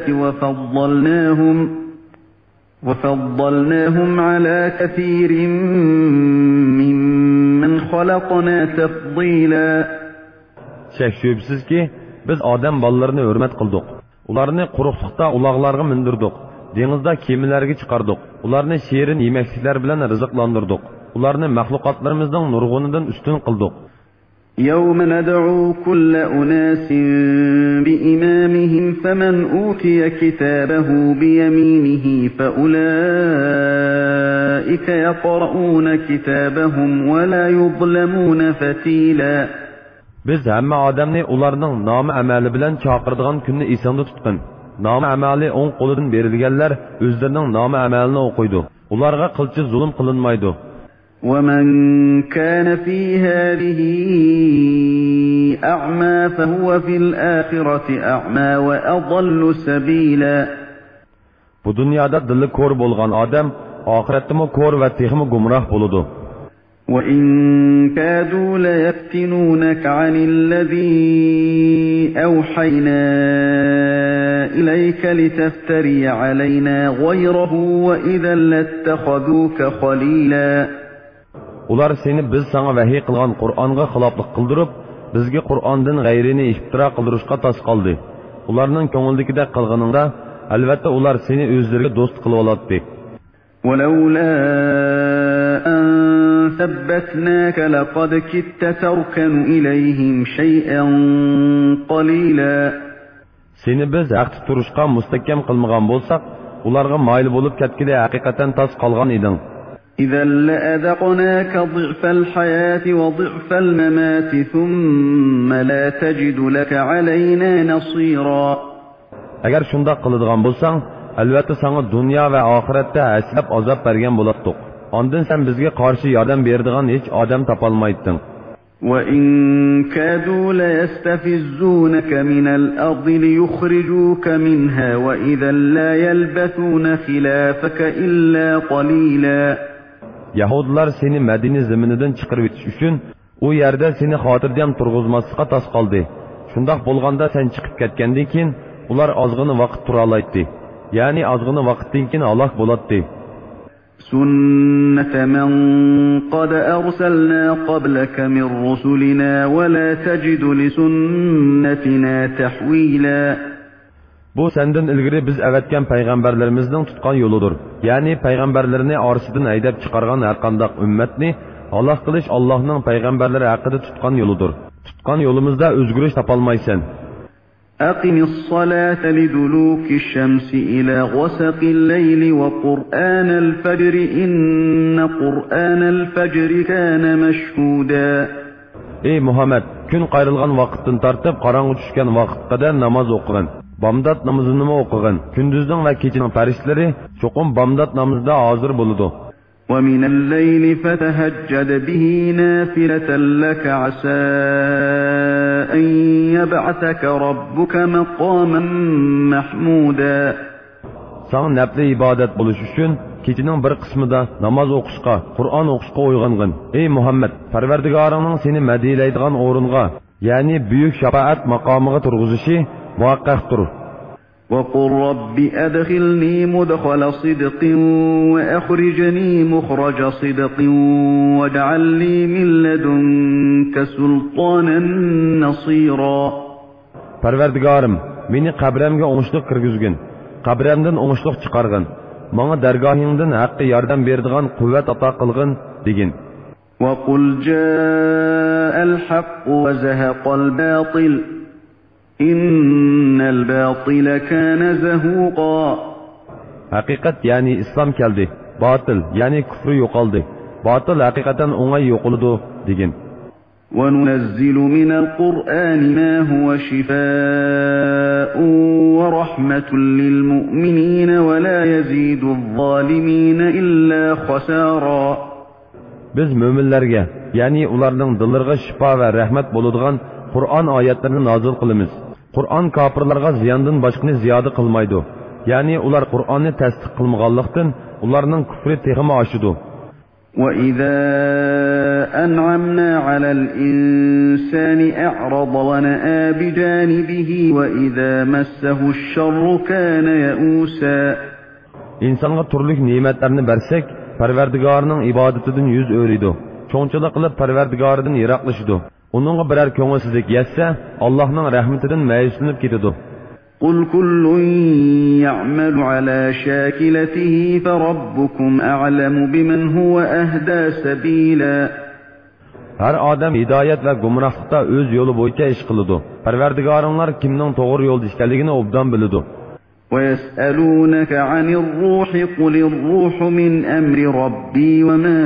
وَفَضَّلْنَاهُمْ عَلَى كَثِيرٍ مِّمَّنْ خَلَقْنَا تَفْضِيلًا. Şek şübhisiz ki biz Adem ballarını hürmet kıldık. Ularını quruqlıqda ulaqlarga mindirdik. Denizda kemilerge çıkardık. Ularını şirin yemeklikler bilen rızıklandırdık. Ularını mahlukatlarımızdan nurgunundan üstün kıldık. يَوْمَ نَدْعُو كُلَّ أُنَاسٍ بِإِمَامِهِمْ فَمَنْ أُوتِيَ كِتَابَهُ بِيَمِينِهِ فَأُولَئِكَ يَقْرَؤُونَ كِتَابَهُمْ وَلَا يُظْلَمُونَ فَتِيلًا. Biz hamma odamni ularning nomi amali bilan chaqiradigan kunni esingda tutqin. Nomi amali o'ng qo'lidan berilganlar o'zlarining nomi amalini o'qiydi. Ularga qilchi zulm qilinmaydi. وَمَنْ كَانَ فِي هَذِهِ أَعْمَى فَهُوَ فِي الْآخِرَةِ أَعْمَى وَأَضَلُّ سَبِيلًا. Bu dünyada dili ko'r bo'lgan odam oxiratda ko'r va texmi gumroh bo'ladi. وَإِنْ كَادُوا لَيَفْتِنُونَكَ عَنِ الَّذِي أَوْحَيْنَا إِلَيْكَ لِتَفْتَرِيَ عَلَيْنَا غَيْرَهُ وَإِذًا لَاتَّخَذُوكَ خَلِيلًا. Ular seni biz sana vahiy qilgan Qur'onga xiloflik qildirib, bizga Qur'ondan g'ayrini iftiro qildirishga tas qoldi. Ularning ko'ngildagidek qilganingda, albatta ular seni o'zlariga do'st qilib oladi. وَلَوْلَا أَن ثَبَّتْنَاكَ لَقَدْ كِدتَّ تَرْكَنُ إِلَيْهِمْ شَيْئًا قَلِيلًا. Seni biz haqda turishga mustahkam qilmagan bo'lsak, ularga mayil bo'lib ketgida haqiqatan tas qolgan eding. إِذًا لَأَذَقْنَاكَ ضِعْفَ الْحَيَاةِ وَضِعْفَ الْمَمَاتِ ثُمَّ لَا تَجِدُ لَكَ عَلَيْنَا نَصِيرًا. Agar shunda qiladigan bo'lsang, albatta sana dunyo va oxiratda aslab azob bergan bo'lardik. Ondan sen bizga qarshi yordam beradigan hech odam topolmayding. وَإِنْ كَادُوا لَيَسْتَفِزُّونَكَ مِنَ الْأَرْضِ لِيُخْرِجُوكَ مِنْهَا وَإِذًا لَا يَلْبَثُونَ خِلَافَكَ إِلَّا قَلِيلًا. Yahudilar seni Madina zeminidan chiqarib etish uchun u yerda seni xotirjam turg'izmaslikqa tas qoldi. Shundoq bo'lganda sen chiqib ketgandan keyin ular ozg'ini vaqt tura oladi. Ya'ni ozg'ini vaqtdan keyin halok bo'ladi. سُنَّةَ مَنْ قَدْ أَرْسَلْنَا قَبْلَكَ مِنْ رُسُلِنَا وَلَا تَجِدُ لِسُنَّتِنَا تَحْوِيلًا. Bu senden ilgiri biz evetken peygamberlerimizden tutkan yoludur. Yani peygamberlerini arasından aydab çıkargan her kandak ümmetni Allah kılış Allah'ın peygamberleri hakkında tutkan yoludur. Tutkan yolumuzda özgürlük tapalmaysan. أقم الصلاة لدلوك الشمس إلى غسق الليل وقرآن الفجر إن قرآن الفجر كان مشهودا. Ey Muhammed, gün qayrılgan vaqtdan tartib qarаңgı tushgan vaqtga qadar namoz o'qigin. Bamdod namozini o'qigin. Kunduzning va kechining farishlari cho'qim bamdod namozida hozir bo'ladi. ومن الليل فتهجد به نافلة لك عسى أن يبعثك ربك مقاما محمودا. Sana nafli ibadet buluş üçün keçinin bir qismida namoz o'qishga, Qur'on o'qishga uyg'ongin. Ey Muhammed, Parvardigoringning seni madiylaydigan o'ringa, ya'ni buyuk shafaat maqomiga turg'izishi muvaqqaqdir. وقل رب أدخلني مدخل صدق وأخرجني مخرج صدق واجعل لي من لدنك سلطانا نصيرا. Parvardigorim, meni qabrimga o'ngishliq kirgizgin. Qabrimdan o'ngishliq chiqargin. Menga dargohingdan haqqi yordam beradigan quvvat ato qilgin degin. وقل جاء الحق وزهق الباطل إن الباطل كان زهوقا. Haqiqat yani İslam keldi. Batıl yani küfrü yo'qoldi. Batıl haqiqatan o'ngay yo'qoldi degin. وننزل من القرآن ما هو شفاء ورحمة للمؤمنين ولا يزيد الظالمين إلا خسارا. Biz müminlerge, yani ularning dillariga shifo va rahmat bo'ladigan Qur'on oyatlarini nozil qilamiz. Qur'on kofirlarga ziyondan boshqani ziyoda qilmaydi. Ya'ni ular Qur'onni tasdiq qilmaganlikdan ularning kufri texmi oshidi. وَإِذَا أَنْعَمْنَا عَلَى الْإِنْسَانِ أَعْرَضَ وَنَأَى بِجَانِبِهِ وَإِذَا مَسَّهُ الشَّرُّ كَانَ يَئُوسًا. İnsanga turlik nimetlerini bersek, Parvardigorning ibadetidan yüz o'riydi. Cho'ngchilik qilib Parvardigoridan yiroqlashidi. Uningga biror ko'ngilsizlik yetsa, Allohning rahmatidan ma'yuslanib ketadi. قُلْ كُلٌّ يَعْمَلُ عَلَى شَاكِلَتِهِ فَرَبُّكُمْ أَعْلَمُ بِمَنْ هُوَ أَهْدَى سَبِيلًا. Her adam hidayet ve gumrahlıkta öz yolu boyunca iş kılıdı. Parvardigoringlar kimning to'g'ri yo'lda ekanligini obdan biladi. وَيَسْأَلُونَكَ عَنِ الرُّوحِ قُلِ الرُّوحُ مِنْ أَمْرِ رَبِّي وَمَا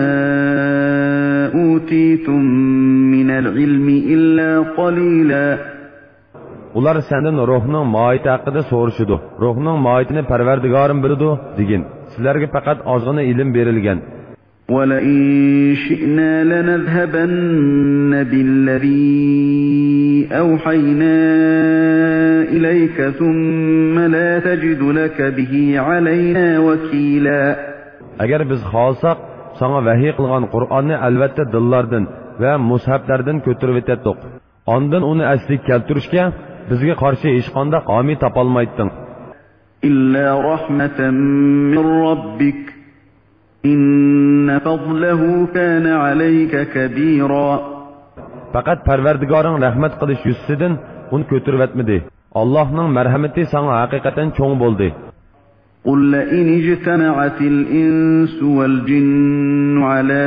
أُوتِيتُم مِّنَ الْعِلْمِ إِلَّا قَلِيلًا. Ular senden ruhning mohiyati haqida so'rashidi. Ruhning mohiyatini Parvardigorim biladi degin. Sizlarga faqat ozgina ilm berilgan. وَلَئِن شِئْنَا لَنَذْهَبَنَّ بِالَّذِي أَوْحَيْنَا إِلَيْكَ ثُمَّ لَا تَجِدُ لَكَ بِهِ عَلَيْنَا وَكِيلًا. Agar biz xohlasak, sana vahiy qilgan Qur'onni albatta dillardan va mushaflardan ko'tarib o'tdik. Ondan uni asliga keltirishga bizga qarshi hech qanday homiy topolmayding. إِلَّا رَحْمَةً مِّن رَّبِّكَ إِنَّ فَضْلَهُ كَانَ عَلَيْكَ كَبِيرًا. Faqat Parvardigoring rahmat qilish yuzidan uni ko'tarib o'tmadi. Allohning marhamati sana haqiqatan cho'ng bo'ldi. قُل لَّئِنِ اجْتَمَعَتِ الْإِنسُ وَالْجِنُّ عَلَىٰ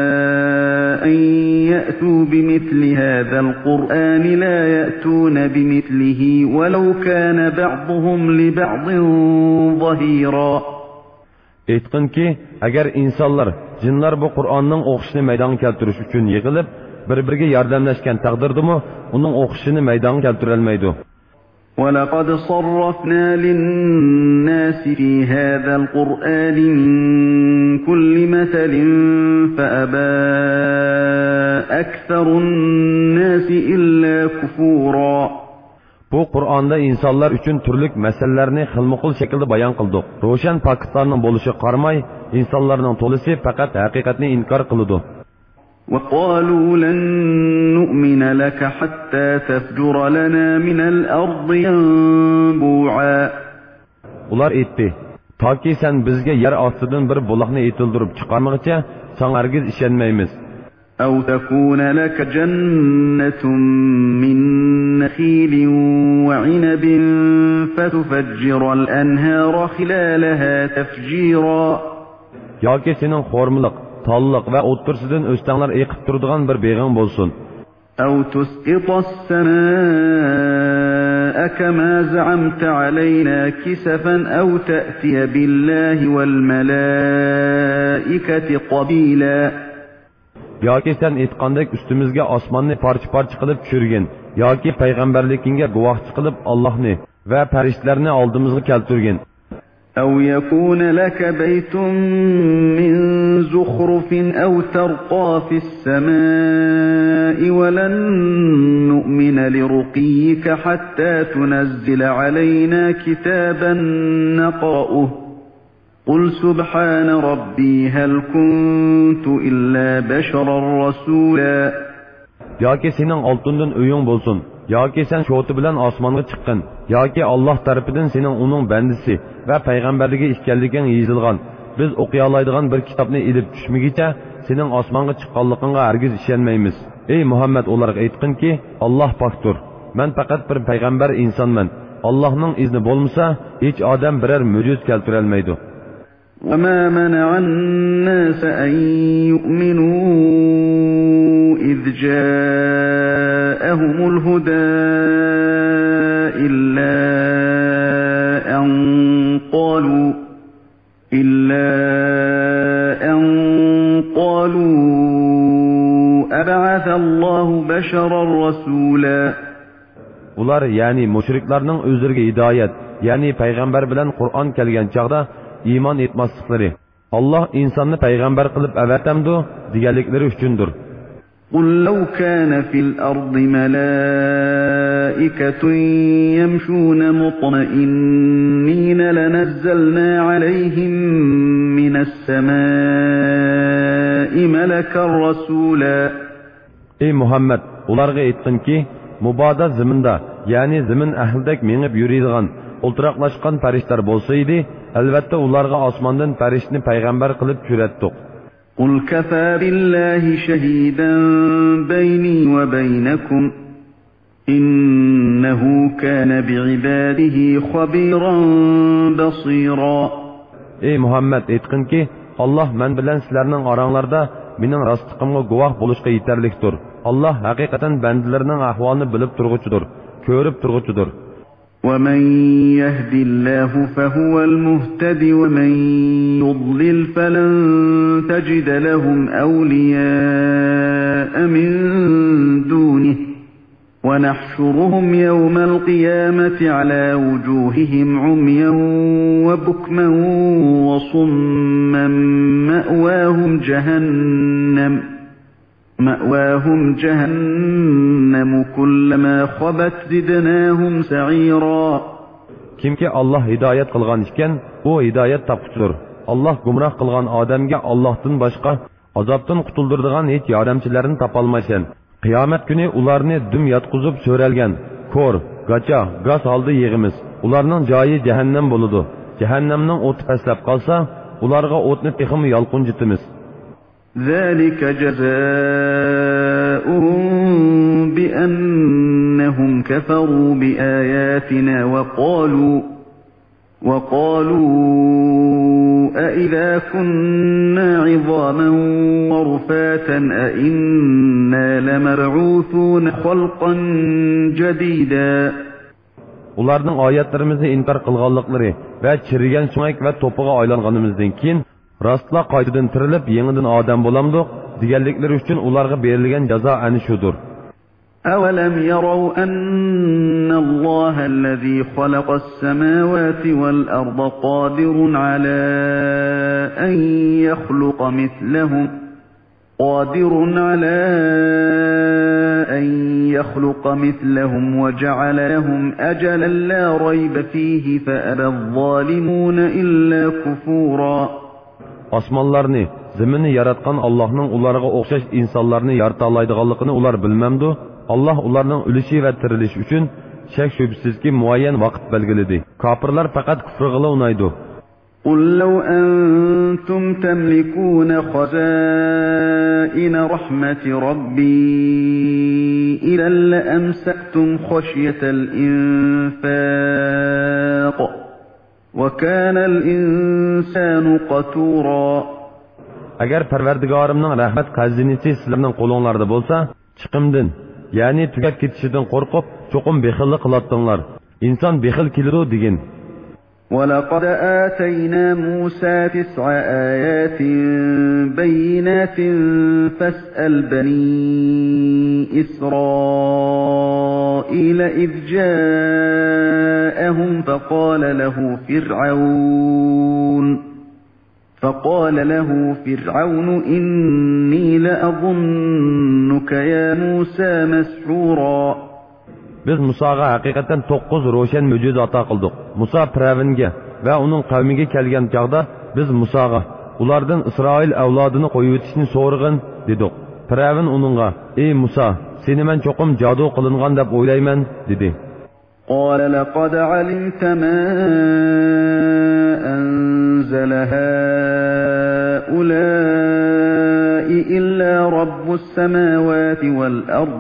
أَن يَأْتُوا بِمِثْلِ هَٰذَا الْقُرْآنِ لَا يَأْتُونَ بِمِثْلِهِ وَلَوْ كَانَ بَعْضُهُمْ لِبَعْضٍ ظَهِيرًا. Aytqin ki, agar insonlar, jinlar bu Qur'onning o'qishini maydonga keltirish uchun yig'ilib, bir-biriga yordamlashgan taqdirdimi, uning o'qishini maydonga keltira olmaydi. وَلَقَدْ صَرَّفْنَا لِلنَّاسِ فِي هَذَا الْقُرْآنِ مِنْ كُلِّ مَثَلٍ فَأَبَى أَكْثَرُ النَّاسِ إِلَّا كُفُورًا. Bu Qur'onda insonlar uchun turli masalalarni xilma-xil shaklda bayon qildik. Ro'shan faktlarning bo'lishi qaramay, insonlarning to'lisi faqat haqiqatni inkor qiladi. وَقَالُوا لَن نُّؤْمِنَ لَكَ حَتَّى تَفْجُرَ لَنَا مِنَ الْأَرْضِ يَنبُوعًا. Ular aytdi, toki sen bizga yer ostidan bir buloqni etildirib chiqarmoqcha, sen hargiz ishonmaymiz. أَوْ تَكُونَ لَكَ جَنَّةٌ مِّن نَّخِيلٍ وَعِنَبٍ فتفجر الأنهار خلالها تفجيرا yoki sening xo'rmiliq, tolliq va o'ttirsidan o'stanglar eqib turadigan bir beg'ing bo'lsin. أو تسقط السماء كما زعمت علينا كسفا أو تأتي بالله والملائكة قبيلا yoki sen aytgandek ustimizga osmonni parcha-parcha qilib tushirgin, yoki payg'ambarligingga guvohchi qilib Allohni va farishtalarni oldimizga keltirgin. أو يكون لك بيت من زخرف أو ترقى في السماء ولن نؤمن لرقيك حتى تنزل علينا كتابا نقرأه قل سبحان ربي هل كنت إلا بشرا رسولا yoki sening oltindan uying bo'lsin, yoki sen sho'ti bilan osmonga chiqqin, yoki Alloh tarafidan sening uning bandisi va payg'ambarligi ekanliging yozilgan, biz o'qiy oladigan bir kitobni ilib tushmagicha sening osmonga chiqqanligingga hargiz ishonmaymiz. Ey Muhammad, ularga aytqinki, Alloh pokdir. Men faqat bir payg'ambar insonman. Allohning izni bo'lmasa, hech odam biror mo'jiz keltira olmaydi. وما منع الناس أن يؤمنوا إذ جاءهم الهدى إلا أن قالوا أبعث الله بشرا رسولا Ular yani müşriklarning o'zlariga hidoyat, yani payg'ambar bilan Qur'on kelgan chaqda iymon etmasliklari, Allah insonni payg'ambar qilib avatamdi deganliklari uchundir. قل لو كان في الأرض ملائكة يمشون مطمئنين لنزلنا عليهم من السماء ملكا رسولا Ey Muhammed, ularga aytqinki, mubodo ziminda, yani zimin ahlidek mengib yuradigan, o'ltiraqlashgan farishtalar bo'lsa edi, albatta ularga osmondan farishtani payg'ambar qilib tushirdik. قل كفى بالله شهيدا بيني وبينكم إنه كان بعباده خبيرا بصيرا Ey Muhammed, aytqinki, Allah men bilan sizlarning oranglarda mening rostligimga guvoh bo'lishga yetarlikdir. Allah haqiqatan bandalarining ahvolini bilib turg'uchidir, ko'rib turg'uchidir. ومن يهد الله فهو المهتد ومن يضلل فلن تجد لهم أولياء من دونه ونحشرهم يوم القيامة على وجوههم عميا وبكما وصما مأواهم جهنم كلما خبت زدناهم سعيرا Kimki Allah hidayet qilgan ekan, o hidayet topquchidir. Allah gumroh qilgan odamga Allohdan boshqa azobdan qutuldiradigan hech yordamchilarni topolmaysan. Qiyomat kuni ularni dum yotqizib so'ralgan, ko'r, gacha, gaz holda yig'imiz. Ularning joyi jahannam bo'ladi. Jahannamning o'ti pastlab qolsa, ularga o'tni texim yolqinjitimiz. ذلك جزاؤهم بأنهم كفروا بآياتنا وقالوا أإذا كنا عظاما ورفاتا أإنا لمبعوثون خلقا جديدا Ularning oyatlarimizni inkor qilganliklari va chirigan sumak va to'piga aylanganimizdan keyin rostla qaytadan tirilib yangidan odam bo'lamdiq deganliklari uchun ularga berilgan jazo ana shudir. أولم يروا أن الله الذي خلق السماوات والأرض قادر على أن يخلق مثلهم وجعل لهم أجلا لا ريب فيه فأبى الظالمون إلا كفورا Osmonlarni, zaminni yaratgan Allohning ularga o'xshash insonlarni yarata oladiganligini ular bilmamdi. Allah ularning o'lishi va tirilishi uchun shak shubsizki muayyan vaqt belgiladi. Kofirlar faqat kufrga o'ynaydi. قل لو أنتم تملكون خزائن رحمة ربي إذا لأمسكتم خشية الإنفاق وكان الإنسان قتورا. Agar Parvardigorimning rahmat xazinasi sizlarning qo'linglarda bo'lsa, chiqimdan, ya'ni tugab ketishidan qo'rqib, cho'qim bexillik qilatdinglar. İnson bexil keladi degan. ولقد آتينا موسى 9 آيات بينات فاسأل بني إسرائيل إذ جاءهم فقال له فرعون إني لأظنك يا موسى مسحورا. Biz Musaga haqiqatan 9 ro'shan mo'jiza ato qildik. Musa Firavunga va uning qavmiga kelgan chaqda biz Musaga ulardan Isroil avlodini qo'yib o'tishni so'rag'in dedik. Firavun uningga: "Ey Musa, seni men cho'qim jadu qilingan deb o'ylayman" dedi. قال لقد علمت ما أنزل هؤلاء إلا رب السماوات والأرض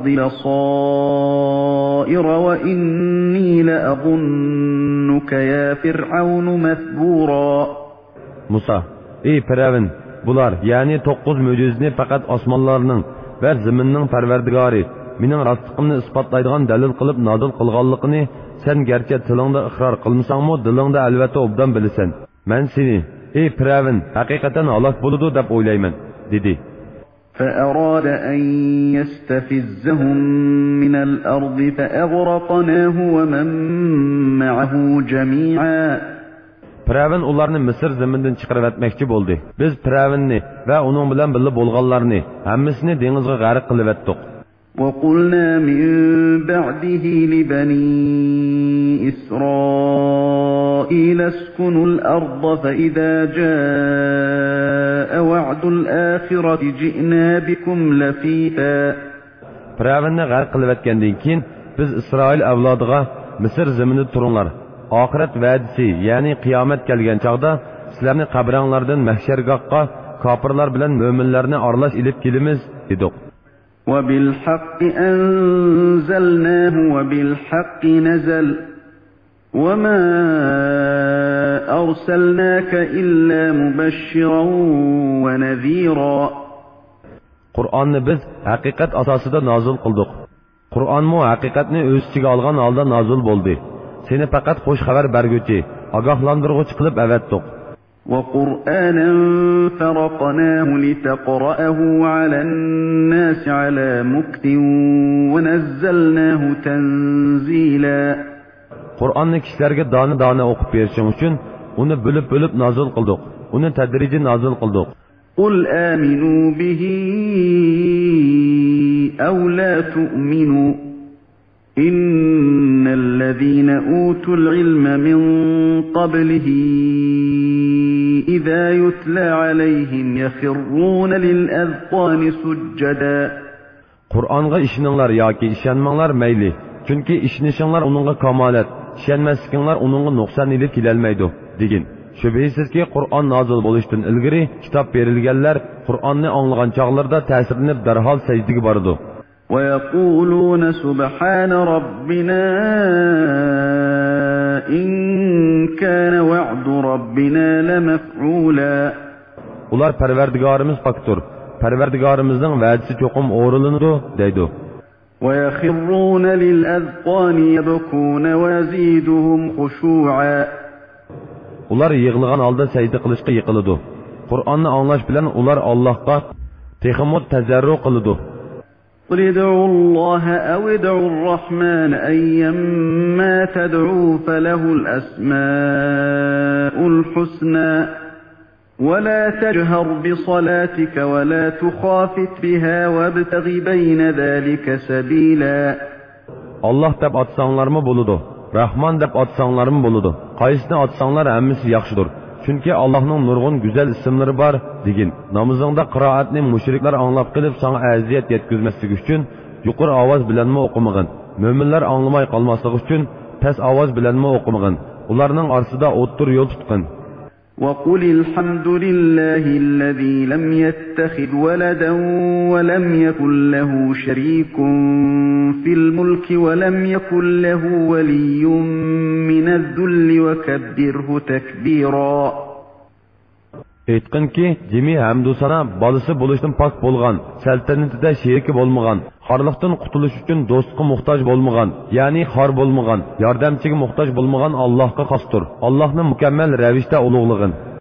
بصائر وإني لأظنك يا فرعون مثبورا. Musa: "Ey Firavun, bular ya'ni 9 mo'jizani faqat osmonlarning va zaminning Parvardigori mening rostligimni isbotlaydigan dalil qilib nozil qilganligini sen garchi tilingda iqror qilmasangmi, dilingda albatta obdan bilasan. Men seni, ey Firavun, haqiqatan halok bo'ladi deb o'ylayman" dedi. فأراد أن يستفزهم من الأرض فأغرقناه ومن معه جميعا. Firavun ularni Misr zamindan chiqarib etmoqchi bo'ldi. Biz Firavunni va uning bilan birga bo'lganlarni hammasini dengizga g'arq qilib etdik. وقلنا من بعده لبني إسرائيل اسكنوا الأرض فإذا جاء وعد الآخرة جئنا بكم لفيفا. Firavunni g'arq qilib etgandan keyin biz Isroil avlodiga Misr zaminida turinglar. Oxirat va'dasi, ya'ni qiyomat kelgan chaqda sizlarni qabranglardan mahshargohga kofirlar bilan mo'minlarni aralash ilib kelamiz dedik. وبالحق أنزلناه وبالحق نزل وما أرسلناك إلا مبشرا ونذيرا. Qur'onni biz haqiqat asosida nozil qildik. Qur'onmu haqiqatni o'z ichiga olgan holda nozil bo'ldi. Seni faqat xush xabar berguvchi, ogohlantiruvchi qilib avatdik. وقرآنا فرقناه لتقرأه على الناس على مكث ونزلناه تنزيلا. Qur'onni kishilarga dona o'qib berishing uchun uni bo'lib nozil qildik. Uni tadrijiy nozil qildik. قل آمنوا به أو لا تؤمنوا إن الذين أوتوا العلم من قبله إذا يتلى عليهم يخرون للأذقان سجدا. Qur'onga ishoninglar yoki ishonmanglar mayli. Chunki ishonishinglar uningga kamolat, ishonmaslikinglar uningga nuqson ilib kelolmaydi degan. Shubhisizki Qur'on nozil bo'lishdan ilgari kitob berilganlar Qur'onni anglagan chog'larda ta'sirlanib darhol sajdaga boradi. ويقولون سبحان ربنا إن كان وعد ربنا لمفعولا. Ular Parvardigorimiz poktur. Parvardigorimizning va'dasi cho'qim o'rinlanadi deydi. ويخرون للأذقان يبكون ويزيدهم خشوعا. Ular yig'ilgan holda sajda qilishga yiqiladi. Qur'onni anglash bilan ular Allohga texmo tazarru qiladi. قل ادعوا الله أو ادعوا الرحمن أيما تدعوا فله الأسماء الحسنى ولا تجهر بصلاتك ولا تخافت بها وابتغ بين ذلك سبيلا. Allah deb atsanglarmı buludu, Rahman deb atsanglarmı buludu. Qaysini atsanglar hammasi yaxshidir. Chunki Allohning nurg'un go'zal ismlari bor degin. Namozingda qiroatni mushriklar anglab qilib sana aziyat yetkazmaslik uchun yuqori ovoz bilanmi o'qimag'in. Mo'minlar anglamay qolmasligi uchun past ovoz bilanmi o'qimag'in. Ularning orasida o'ttir yo'l tutqin. وقل الحمد لله الذي لم يتخذ ولدا ولم يكن له شريك في الملك ولم يكن له ولي من الذل وكبره تكبيرا. Aytqinki, jimi hamdu sana balisi bo'lishdan pok bo'lgan, saltanatida sheriki bo'lmagan, xorliqdan qutulish uchun do'stga muhtoj bo'lmagan, ya'ni xor bo'lmagan, yordamchiga muhtoj bo'lmagan Allohga xosdir. Allohni mukammal ravishda ulug'lig'in.